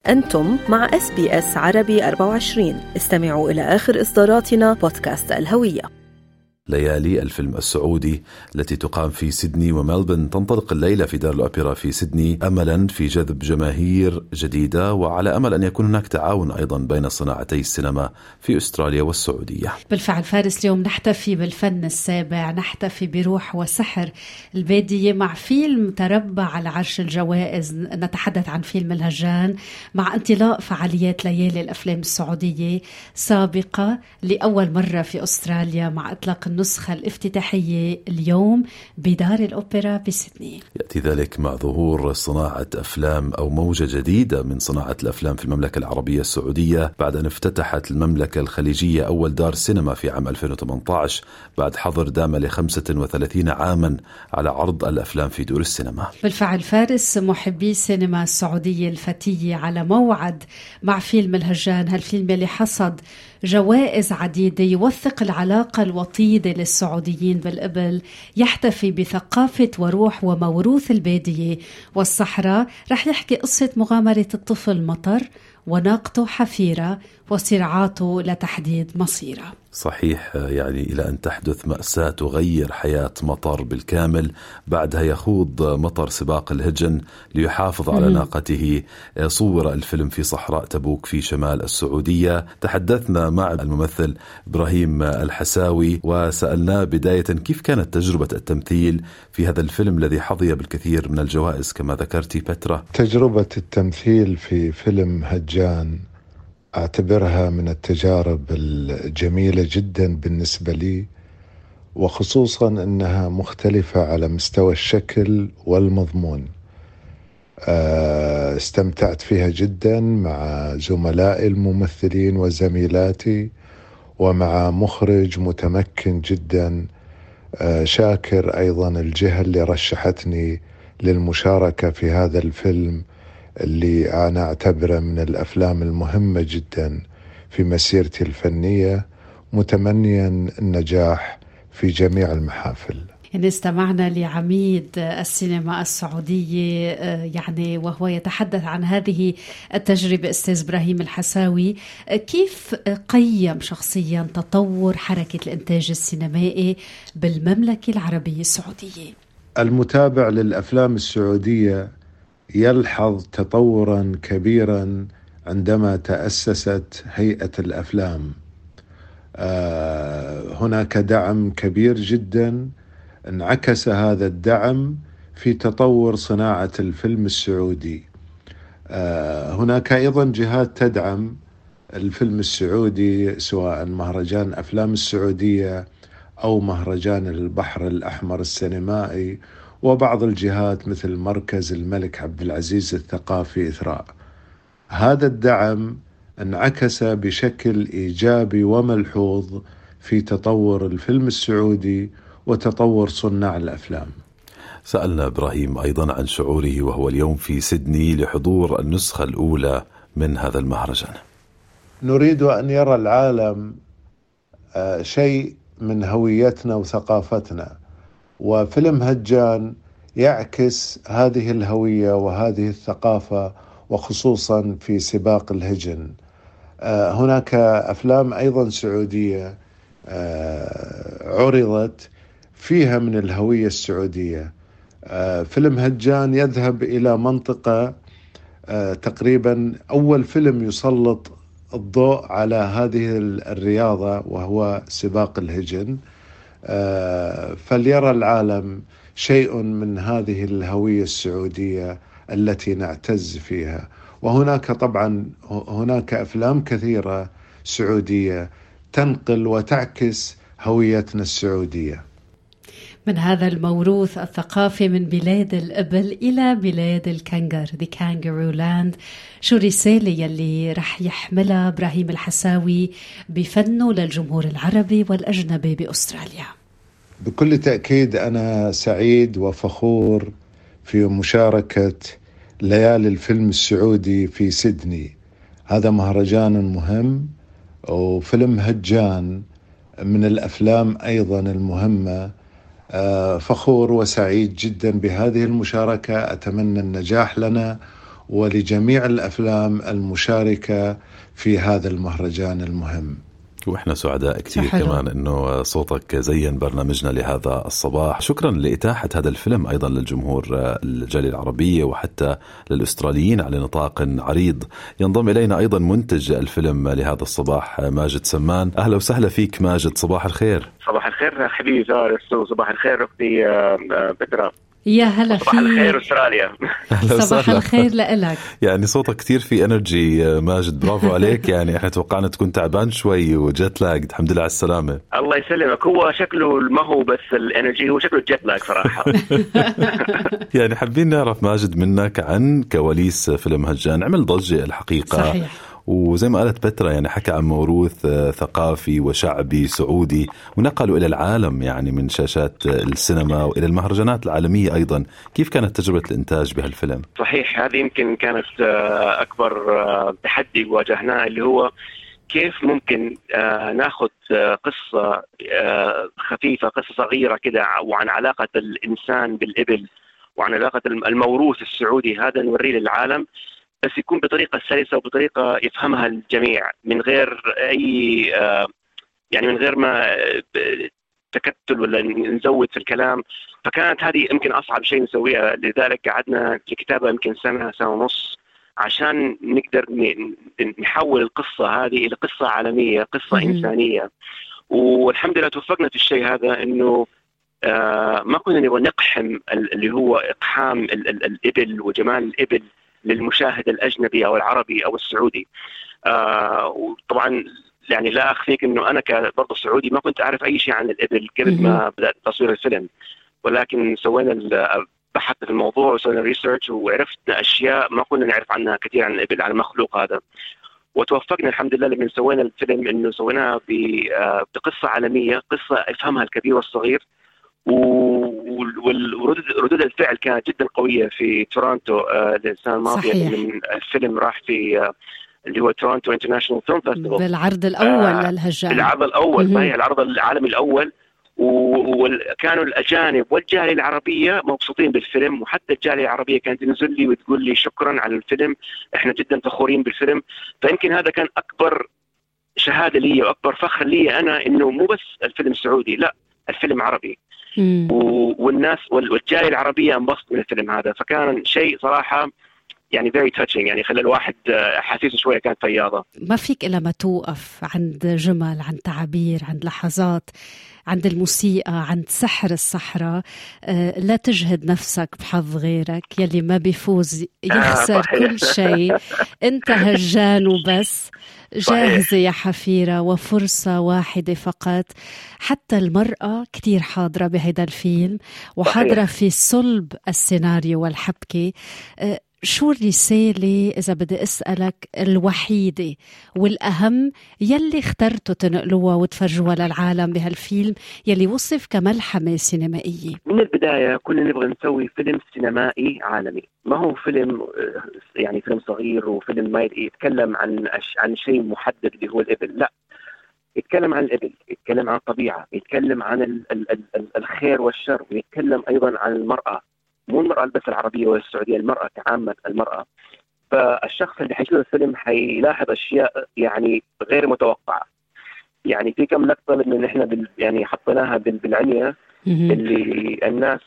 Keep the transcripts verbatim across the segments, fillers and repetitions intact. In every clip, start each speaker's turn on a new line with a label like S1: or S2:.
S1: أنتم مع إس بي إس عربي أربعة وعشرين. استمعوا إلى آخر إصداراتنا بودكاست الهوية.
S2: ليالي الفيلم السعودي التي تقام في سيدني وملبن تنطلق الليلة في دار الأوبرا في سيدني أملا في جذب جماهير جديدة، وعلى أمل أن يكون هناك تعاون أيضا بين صناعتي السينما في أستراليا والسعودية.
S3: بالفعل فارس، اليوم نحتفي بالفن السابع، نحتفي بروح وسحر البادية مع فيلم تربع على عرش الجوائز. نتحدث عن فيلم الهجان مع انطلاق فعاليات ليالي الأفلام السعودية سابقة لأول مرة في أستراليا مع إطلاق النسخة الافتتاحية اليوم بدار الأوبرا بسيدني.
S2: يأتي ذلك مع ظهور صناعة أفلام أو موجة جديدة من صناعة الأفلام في المملكة العربية السعودية بعد أن افتتحت المملكة الخليجية أول دار سينما في عام ألفين وثمانية عشر بعد حظر دام لخمسة وثلاثين عاما على عرض الأفلام في دور السينما.
S3: بالفعل فارس، محبي السينما السعودية الفتية على موعد مع فيلم الهجان، هالفيلم اللي حصد جوائز عديدة، يوثق العلاقة الوطيدة للسعوديين بالإبل، يحتفي بثقافة وروح وموروث البادية والصحراء. رح يحكي قصة مغامرة الطفل مطر وناقته حفيرة وصراعاته لتحديد مصيره.
S2: صحيح، يعني إلى أن تحدث مأساة تغير حياة مطر بالكامل. بعدها يخوض مطر سباق الهجن ليحافظ على ناقته. صور الفيلم في صحراء تبوك في شمال السعودية. تحدثنا مع الممثل إبراهيم الحساوي وسألناه بداية كيف كانت تجربة التمثيل في هذا الفيلم الذي حظي بالكثير من الجوائز كما ذكرتي بترا.
S4: تجربة التمثيل في فيلم هجان أعتبرها من التجارب الجميلة جدا بالنسبة لي، وخصوصا أنها مختلفة على مستوى الشكل والمضمون. استمتعت فيها جدا مع زملائي الممثلين وزميلاتي ومع مخرج متمكن جدا. شاكر أيضا الجهة اللي رشحتني للمشاركة في هذا الفيلم اللي أنا أعتبره من الأفلام المهمة جدا في مسيرتي الفنية، متمنيا النجاح في جميع المحافل.
S3: يعني استمعنا لعميد السينما السعودية يعني وهو يتحدث عن هذه التجربة. أستاذ إبراهيم الحساوي، كيف قيم شخصيا تطور حركة الإنتاج السينمائي بالمملكة العربية السعودية؟
S4: المتابع للأفلام السعودية يلحظ تطورا كبيرا عندما تأسست هيئة الأفلام. آه هناك دعم كبير جدا، انعكس هذا الدعم في تطور صناعة الفيلم السعودي. آه هناك أيضا جهات تدعم الفيلم السعودي، سواء مهرجان أفلام السعودية أو مهرجان البحر الأحمر السينمائي، وبعض الجهات مثل مركز الملك عبد العزيز الثقافي إثراء. هذا الدعم انعكس بشكل إيجابي وملحوظ في تطور الفيلم السعودي وتطور صناع الأفلام.
S2: سألنا إبراهيم أيضا عن شعوره وهو اليوم في سيدني لحضور النسخة الأولى من هذا المهرجان.
S4: نريد أن يرى العالم شيء من هويتنا وثقافتنا، وفيلم هجان يعكس هذه الهوية وهذه الثقافة، وخصوصا في سباق الهجن. هناك أفلام أيضا سعودية عرضت فيها من الهوية السعودية. فيلم هجان يذهب إلى منطقة تقريبا أول فيلم يسلط الضوء على هذه الرياضة وهو سباق الهجن. فليرى العالم شيء من هذه الهوية السعودية التي نعتز فيها. وهناك طبعا هناك أفلام كثيرة سعودية تنقل وتعكس هويتنا السعودية.
S3: من هذا الموروث الثقافي من بلاد الإبل إلى بلاد الكنغر The Kangaroo Land، شو الرسالة يلي رح يحملها إبراهيم الحساوي بفنه للجمهور العربي والأجنبي بأستراليا؟
S4: بكل تأكيد أنا سعيد وفخور في مشاركة ليالي الفيلم السعودي في سيدني. هذا مهرجان مهم، وفيلم هجان من الأفلام أيضا المهمة. فخور وسعيد جدا بهذه المشاركة، أتمنى النجاح لنا ولجميع الأفلام المشاركة في هذا المهرجان المهم.
S2: وإحنا سعداء كثير كمان أنه صوتك زين برنامجنا لهذا الصباح. شكرا لإتاحة هذا الفيلم أيضا للجمهور الجالية العربية وحتى للأستراليين على نطاق عريض. ينضم إلينا أيضا منتج الفيلم لهذا الصباح ماجد سمان. أهلا وسهلا فيك ماجد، صباح الخير.
S5: صباح الخير حبيبي فارس، وصباح الخير أختي بترا.
S3: يا هلا فيك.
S5: صباح الخير أستراليا.
S3: صباح الخير لإلك.
S2: يعني صوتك كتير في انرجي ماجد، برافو عليك. يعني احنا توقعنا تكون تعبان شوي وجت لاج، الحمد لله على السلامة.
S5: الله يسلمك. هو شكله ما هو بس الانرجي، هو شكله الجت لاج صراحة.
S2: يعني حابين نعرف ماجد منك عن كواليس فيلم هجان. عمل ضجة الحقيقة.
S3: صحيح.
S2: وزي ما قالت بترا يعني حكى عن موروث ثقافي وشعبي سعودي ونقلوا إلى العالم، يعني من شاشات السينما وإلى المهرجانات العالمية أيضا. كيف كانت تجربة الإنتاج بهالفيلم؟
S5: صحيح، هذه يمكن كانت أكبر تحدي واجهناه، اللي هو كيف ممكن ناخذ قصة خفيفة، قصة صغيرة كده، وعن علاقة الإنسان بالإبل وعن علاقة الموروث السعودي هذا، نوريه للعالم بس يكون بطريقة سلسة وبطريقة يفهمها الجميع، من غير أي يعني من غير ما تكتل ولا نزود في الكلام. فكانت هذه يمكن أصعب شيء نسويها، لذلك قعدنا في كتابة يمكن سنة سنة ونص عشان نقدر نحول القصة هذه إلى قصة عالمية، قصة إنسانية. والحمد لله توفقنا في الشيء هذا، إنه ما كنا نبغى نقحم اللي هو إقحام الإبل وجمال الإبل للمشاهد الأجنبي أو العربي أو السعودي. آه وطبعا يعني لا أخفيك أنه أنا كبرضو سعودي ما كنت أعرف أي شيء عن الإبل قبل ما بدأت تصوير الفيلم، ولكن سوينا بحثنا في الموضوع وسوينا ريسيرش وعرفنا أشياء ما كنا نعرف عنها كثير عن الإبل، عن المخلوق هذا. وتوفقنا الحمد لله لما سوينا الفيلم أنه سويناها بقصة عالمية، قصة يفهمها الكبير والصغير. وردود الفعل كانت جدا قوية في تورونتو السنة الماضية. من الفيلم راح في اللي هو تورونتو انترناشونال فيلم فيستيفال
S3: بالعرض الأول آه للهجان.
S5: العرض الأول ما هي العرض العالمي الأول، وكانوا الأجانب والجالية العربية مبسوطين بالفيلم، وحتى الجالية العربية كانت تنزل لي وتقول لي شكرا على الفيلم، احنا جدا فخورين بالفيلم. فيمكن هذا كان أكبر شهادة لي وأكبر فخر لي أنا، إنه مو بس الفيلم سعودي، لا الفيلم عربي. مم. والناس والجالية العربية انبسطوا من الفيلم هذا. فكان شيء صراحة يعني very touching، يعني خلى الواحد حاسس شوية كانت فياضة.
S3: ما فيك إلا ما توقف عند جمل، عند تعابير، عند لحظات، عند الموسيقى، عند سحر الصحراء. أه لا تجهد نفسك بحظ غيرك، يلي ما بيفوز يخسر آه كل شيء. انت هجان وبس. جاهزة يا حفيرة، وفرصة واحدة فقط. حتى المرأة كتير حاضرة بهيدا الفيلم، وحاضرة في صلب السيناريو والحبكة. أه شو الرسالة إذا بدي أسألك الوحيدة والأهم يلي اخترتوا تنقلوها وتفرجوها للعالم بهالفيلم يلي وصف كملحمة سينمائية؟
S5: من البداية كنا نبغى نسوي فيلم سينمائي عالمي، ما هو فيلم يعني فيلم صغير وفيلم ما يتكلم عن عن شيء محدد اللي هو الإبل، لا، يتكلم عن الإبل، يتكلم عن الطبيعة، يتكلم عن ال ال ال الخير والشر، ويتكلم أيضا عن المرأة، مو المرأة بس العربية والسعودية، المرأة كعامة المرأة. فالشخص اللي حيشوف الفيلم حيلاحظ أشياء يعني غير متوقعة. يعني في كم لقطة من إحنا بال يعني حطيناها بالعنية اللي الناس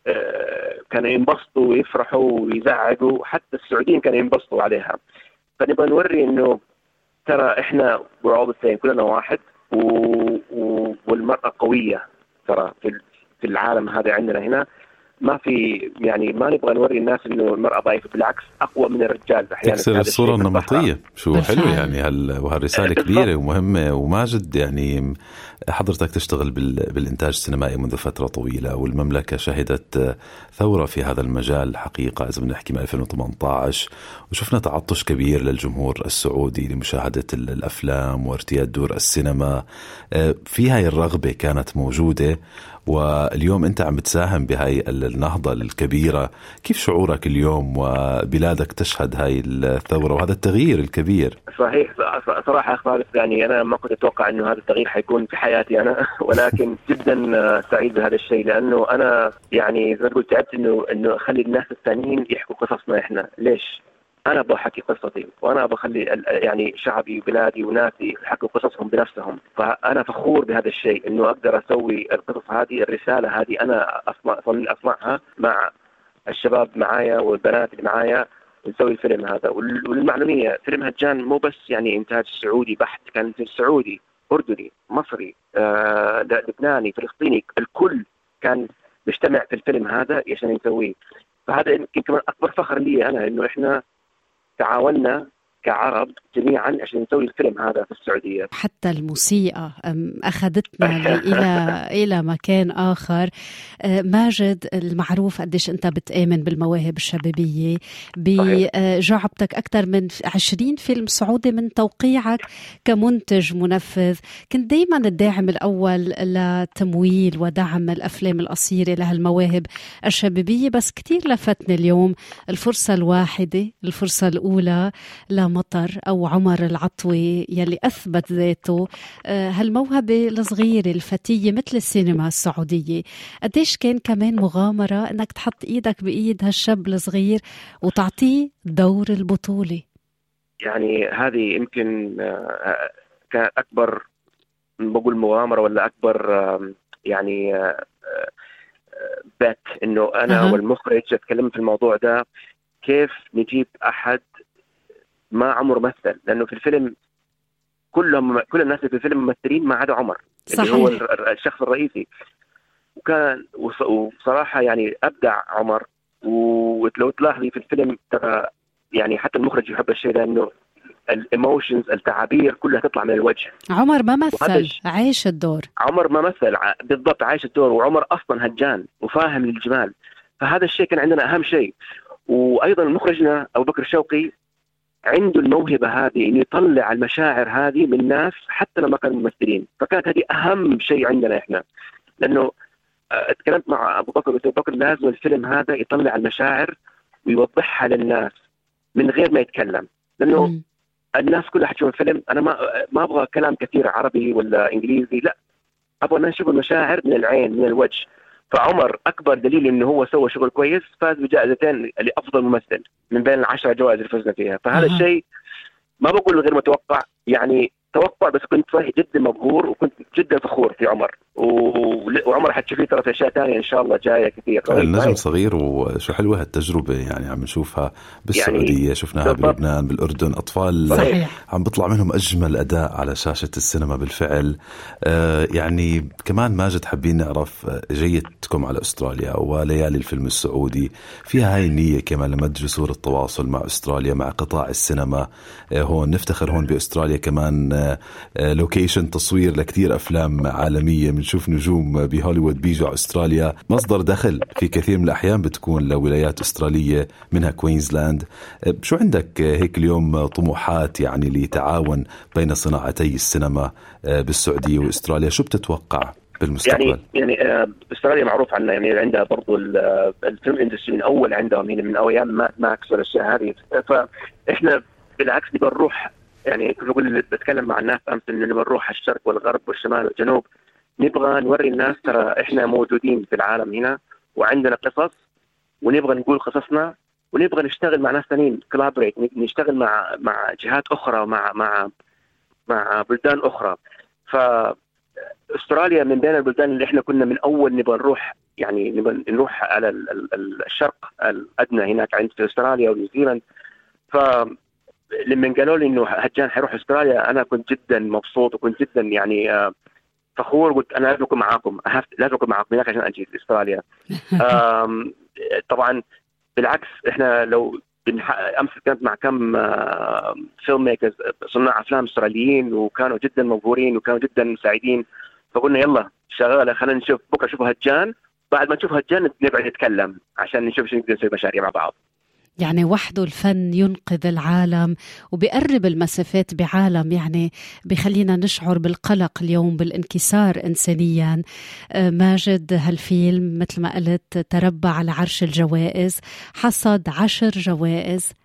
S5: آه كانوا ينبسطوا ويفرحوا ويزعقوا، حتى السعوديين كانوا ينبسطوا عليها. فنبغى نوري إنه ترى إحنا we're all the same، كلنا واحد، و... و... والمرأة قوية ترى في في العالم هذا عندنا هنا. ما في يعني ما نبغى نوري الناس انه المرأة ضعيفة، بالعكس اقوى من الرجال احيانا.
S2: تكسر الصورة النمطية. شو حلو يعني هال وهالرسالة كبيرة ومهمة. وماجد يعني حضرتك تشتغل بالإنتاج السينمائي منذ فترة طويلة، والمملكة شهدت ثورة في هذا المجال حقيقة إذا بنحكي من ألفين وثمانية عشر، وشفنا تعطش كبير للجمهور السعودي لمشاهدة الأفلام وارتياد دور السينما. في هاي الرغبة كانت موجودة، واليوم أنت عم بتساهم بهاي النهضة الكبيرة. كيف شعورك اليوم وبلادك تشهد هاي الثورة وهذا التغيير الكبير؟
S5: صحيح صراحة أخبار يعني أنا ما كنت أتوقع أنه هذا التغيير حيكون في حياتي أنا، ولكن جدا سعيد بهذا الشيء، لأنه أنا يعني زي ما قلت تعبت إنه إنه أخلي الناس الثانيين يحكوا قصصنا إحنا. ليش؟ أنا بحكي قصتي، وأنا بخلي يعني شعبي وبلادي وناسي يحكوا قصصهم بنفسهم. فأنا فخور بهذا الشيء، إنه أقدر أسوي القصص هذه، الرسالة هذه أنا أصنع أصنعها مع الشباب معايا والبنات اللي معايا، نسوي الفيلم هذا. والمعلومية فيلم هجان مو بس يعني إنتاج سعودي بحت، كان إنتاج سعودي، أردني، مصري، آه، لبناني، فلسطيني، الكل كان بيجتمع في الفيلم هذا عشان نسويه. فهذا يمكن كمان أكبر فخر لي أنا، إنه إحنا تعاوننا كعرب جميعا عشان نسوي الفيلم هذا في السعودية.
S3: حتى الموسيقى أخذتنا إلى إلى مكان آخر. ماجد، المعروف قديش أنت بتآمن بالمواهب الشبابية، بجعبتك أكثر من عشرين فيلم سعودي من توقيعك كمنتج منفذ. كنت دايما الداعم الأول لتمويل ودعم الأفلام القصيرة لهالمواهب الشبابية، بس كتير لفتني اليوم الفرصة الواحدة، الفرصة الأولى لمطر أو عمر العطوي يلي أثبت ذاته هالموهبة الصغيرة الفتية مثل السينما السعودية. قديش كان كمان مغامرة أنك تحط إيدك بإيد هالشاب الصغير وتعطيه دور البطولة؟
S5: يعني هذه يمكن كان أكبر، بقول مغامرة ولا أكبر يعني بات، إنه أنا أه. والمخرج اتكلم في الموضوع ده، كيف نجيب أحد ما عمر مثل، لأنه في الفيلم كلهم كل الناس في الفيلم ممثلين ما عدا عمر اللي هو الشخص الرئيسي. وكان وصراحة يعني أبدع عمر. ولو تلاحظي في الفيلم ترى يعني حتى المخرج يحب الشيء ده، إنه الإيموشنز، التعابير كلها تطلع من الوجه.
S3: عمر ما مثل، عايش الدور.
S5: عمر ما مثل بالضبط، عايش الدور. وعمر أصلا هجان وفاهم الجمال، فهذا الشيء كان عندنا أهم شيء. وأيضا مخرجنا أبو بكر شوقي عنده الموهبة هذه، إنه يطلع المشاعر هذه من الناس حتى لما كانوا ممثلين. فكانت هذه أهم شيء عندنا إحنا، لأنه اتكلمت مع أبو بكر وأبو بكر لازم الفيلم هذا يطلع المشاعر ويوضحها للناس من غير ما يتكلم، لأنه م. الناس كلها حتشوف الفيلم. أنا ما ما أبغى كلام كثير عربي ولا إنجليزي، لا، أبغى الناس يشوفوا المشاعر من العين، من الوجه. فعمر أكبر دليل إنه هو سوى شغل كويس، فاز بجائزتين لأفضل ممثل من بين العشرة جوائز اللي فزنا فيها. فهذا أه. الشيء ما بقول غير متوقع، يعني توقع، بس كنت صحيح جدا مبهور وكنت جدا فخور في عمر. وعمر حتشوفيه ترى في أشياء تانية إن شاء الله جاية كثير.
S2: النجم صغير، وشو حلوة هالتجربة، يعني عم نشوفها بالسعودية، يعني شفناها بلبنان، بالأردن، أطفال صحيح. عم بيطلع منهم أجمل أداء على شاشة السينما بالفعل. آه يعني كمان ماجد، حابين نعرف جيتكم على أستراليا وليالي الفيلم السعودي، فيها هاي النية كمان لمد جسور التواصل مع أستراليا، مع قطاع السينما. آه هون نفتخر هون بأستراليا كمان آه لوكيشن تصوير لكتير أفلام عالمية، بنشوف نجوم بهوليوود بيجوا على أستراليا، مصدر دخل في كثير من الأحيان بتكون لولايات أسترالية منها كوينزلاند. شو عندك هيك اليوم طموحات يعني لتعاون بين صناعتي السينما بالسعودية وأستراليا؟ شو بتتوقع بالمستقبل؟
S5: يعني يعني أستراليا معروف عنها، يعني عندها برضو الفيلم اندستري من أول عندهم، يعني من أيام ماد ماكس والأشياء هذه. فإحنا بالعكس نبغى نروح، يعني كل نقول بتكلم مع الناس أمس إنه نبغى نروح الشرق والغرب والشمال والجنوب، نبغى نوري الناس ترى إحنا موجودين في العالم هنا وعندنا قصص، ونبغى نقول قصصنا، ونبغى نشتغل مع ناس ثانيين، كولابوريت، نشتغل مع مع جهات أخرى ومع مع مع بلدان أخرى. فأستراليا من بين البلدان اللي إحنا كنا من أول نبغى نروح، يعني نبغى نروح على الشرق الأدنى هناك عند في أستراليا ونيوزيلاند. ف لما قالوا لي إنه هجان حيروح أستراليا، أنا كنت جدا مبسوط وكنت جدا يعني فخور. قلت أنا لازم أكون معاكم، لازم أكون معاكم هناك عشان أجي أستراليا. طبعا بالعكس، إحنا لو أمس كنت مع كم فيلم ميكرز، صناع أفلام أستراليين، وكانوا جدا مبهورين وكانوا جدا سعيدين. فقلنا يلا شغالة، خلينا نشوف بكرة نشوف هجان، بعد ما نشوف هجان نبعد نتكلم عشان نشوف شو نقدر نسوي مشاريع مع بعض.
S3: يعني وحده الفن ينقذ العالم وبيقرب المسافات بعالم، يعني بيخلينا نشعر بالقلق اليوم، بالانكسار إنسانيا. ماجد، هالفيلم مثل ما قلت تربع على عرش الجوائز، حصد عشر جوائز،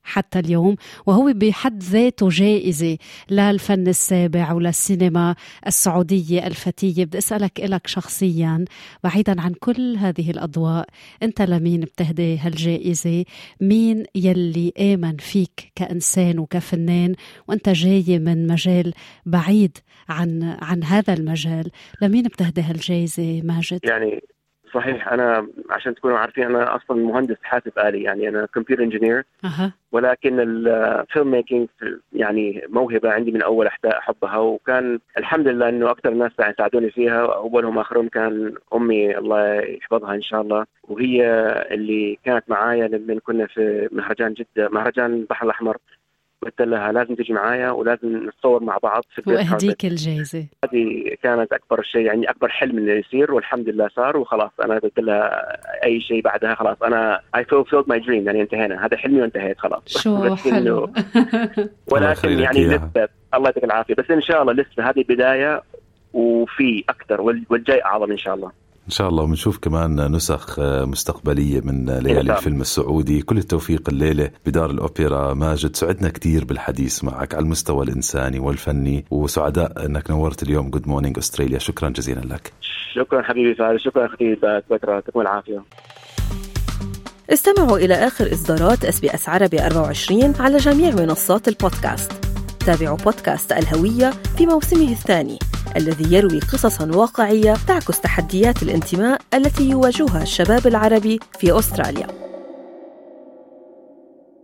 S3: حتى اليوم، وهو بحد ذاته جائزة للفن السابع وللسينما السعودية الفتية. بدي أسألك إلك شخصيا، بعيدا عن كل هذه الأضواء، أنت لمين بتهدي هالجائزة؟ مين يلي آمن فيك كإنسان وكفنان وأنت جاي من مجال بعيد عن عن هذا المجال؟ لمين بتهدي هالجائزة ماجد؟
S5: يعني صحيح، أنا عشان تكونوا عارفين أنا أصلا مهندس حاسب آلي، يعني أنا كمبيوتر انجينير.
S3: أه.
S5: ولكن الفيلم ميكينج يعني موهبة عندي من أول أحبها، وكان الحمد لله إنه أكثر الناس ساعدوني فيها، أولهم آخرهم كان أمي الله يحفظها إن شاء الله، وهي اللي كانت معايا لما كنا في مهرجان جدة، مهرجان البحر الأحمر. قلت لها لازم تجي معايا ولازم نتصور مع بعض في
S3: وأهديك الجائزة.
S5: هذه كانت أكبر شيء، يعني أكبر حلم إنه يصير، والحمد لله صار. وخلاص أنا قلت لها أي شيء بعدها خلاص أنا I fulfilled my dream، يعني انتهينا، هذا حلمي وانتهيت خلاص.
S3: شو حلو.
S5: ولكن يعني لسه الله يعطيك العافية، بس إن شاء الله لسه هذه بداية وفي أكثر والجاي أعظم إن شاء الله.
S2: إن شاء الله. ونشوف كمان نسخ مستقبلية من ليالي الفيلم السعودي. كل التوفيق الليلة بدار الأوبرا. ماجد، سعدنا كتير بالحديث معك على المستوى الإنساني والفني، وسعداء أنك نورت اليوم Good Morning أستراليا. شكرا جزيلا لك.
S5: شكرا حبيبي فارس، شكرا أختي بكرة، تكون العافية.
S1: استمعوا إلى آخر إصدارات إس بي إس عربي أربعة وعشرين على جميع منصات البودكاست. تابعوا بودكاست الهوية في موسمه الثاني الذي يروي قصصاً واقعية تعكس تحديات الانتماء التي يواجهها الشباب العربي في أستراليا.